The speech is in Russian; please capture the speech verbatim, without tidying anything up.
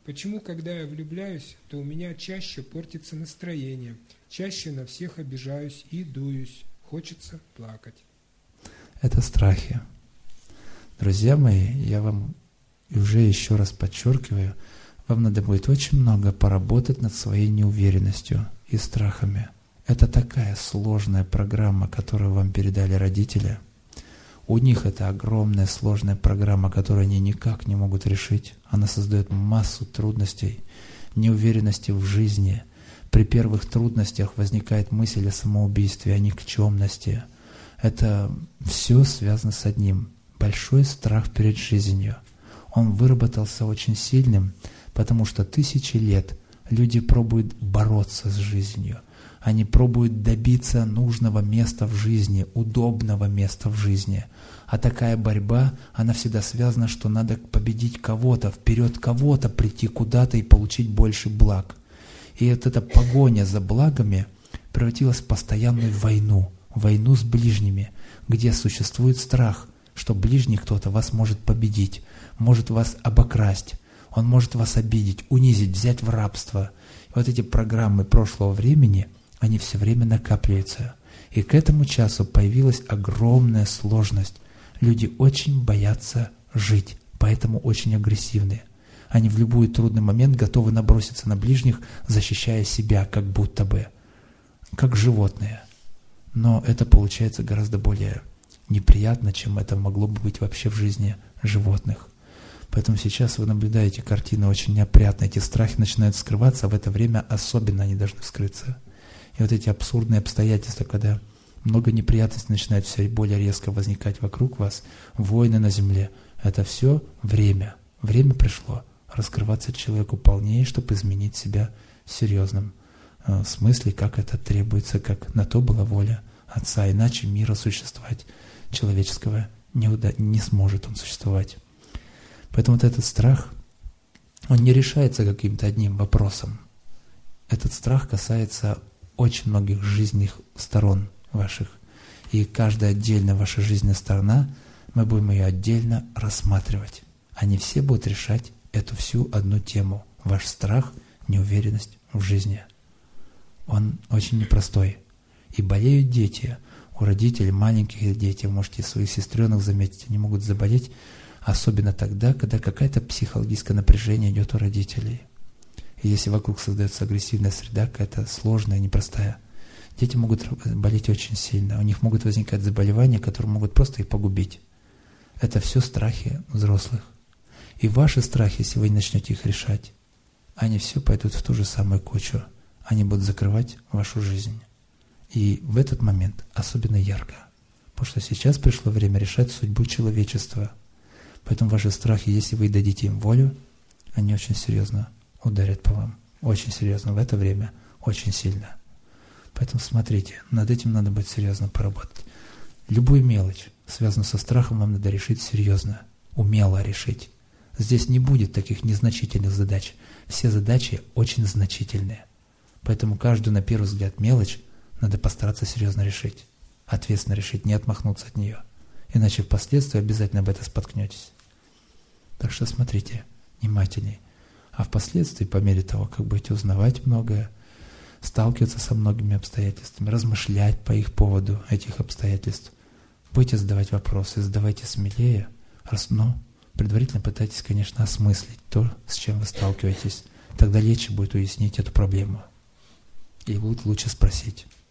Почему, когда я влюбляюсь, то у меня чаще портится настроение, чаще на всех обижаюсь и дуюсь, хочется плакать? Это страхи. Друзья мои, я вам уже еще раз подчеркиваю, вам надо будет очень много поработать над своей неуверенностью и страхами. Это такая сложная программа, которую вам передали родители. У них это огромная сложная программа, которую они никак не могут решить. Она создает массу трудностей, неуверенности в жизни. При первых трудностях возникает мысль о самоубийстве, о никчемности. Это все связано с одним – большой страх перед жизнью. Он выработался очень сильным, потому что тысячи лет люди пробуют бороться с жизнью. Они пробуют добиться нужного места в жизни, удобного места в жизни. А такая борьба, она всегда связана, что надо победить кого-то, вперед кого-то, прийти куда-то и получить больше благ. И вот эта погоня за благами превратилась в постоянную войну, войну с ближними, где существует страх, что ближний кто-то вас может победить, может вас обокрасть, он может вас обидеть, унизить, взять в рабство. И вот эти программы прошлого времени, они все время накапливаются. И к этому часу появилась огромная сложность. Люди очень боятся жить, поэтому очень агрессивны. Они в любой трудный момент готовы наброситься на ближних, защищая себя, как будто бы, как животные. Но это получается гораздо более неприятно, чем это могло бы быть вообще в жизни животных. Поэтому сейчас вы наблюдаете картины очень неопрятные, эти страхи начинают скрываться, а в это время особенно они должны скрыться. И вот эти абсурдные обстоятельства, когда много неприятностей начинает все более резко возникать вокруг вас, войны на земле, это все время. Время пришло раскрываться человеку полнее, чтобы изменить себя в серьезном э, смысле, как это требуется, как на то была воля Отца. Иначе мира существовать человеческого не, уда- не сможет он существовать. Поэтому вот этот страх, он не решается каким-то одним вопросом. Этот страх касается очень многих жизненных сторон ваших. И каждая отдельная ваша жизненная сторона, мы будем ее отдельно рассматривать. Они все будут решать эту всю одну тему. Ваш страх, неуверенность в жизни. Он очень непростой. И болеют дети. У родителей, маленьких детей, можете своих сестренок заметить, они могут заболеть, особенно тогда, когда какая-то психологическое напряжение идет у родителей. И если вокруг создается агрессивная среда, какая-то сложная, непростая, дети могут болеть очень сильно. У них могут возникать заболевания, которые могут просто их погубить. Это все страхи взрослых. И ваши страхи, если вы не начнете их решать, они все пойдут в ту же самую кучу. Они будут закрывать вашу жизнь. И в этот момент особенно ярко. Потому что сейчас пришло время решать судьбу человечества. Поэтому ваши страхи, если вы дадите им волю, они очень серьезно ударят по вам. Очень серьезно. В это время очень сильно. Поэтому смотрите, над этим надо будет серьезно поработать. Любую мелочь, связанную со страхом, вам надо решить серьезно, умело решить. Здесь не будет таких незначительных задач. Все задачи очень значительные. Поэтому каждую, на первый взгляд, мелочь надо постараться серьезно решить. Ответственно решить, не отмахнуться от нее. Иначе впоследствии обязательно об этом споткнетесь. Так что смотрите внимательней. А впоследствии, по мере того, как будете узнавать многое, сталкиваться со многими обстоятельствами, размышлять по их поводу этих обстоятельств, будете задавать вопросы, задавайте смелее, но предварительно пытайтесь, конечно, осмыслить то, с чем вы сталкиваетесь. Тогда легче будет уяснить эту проблему. И будет лучше спросить.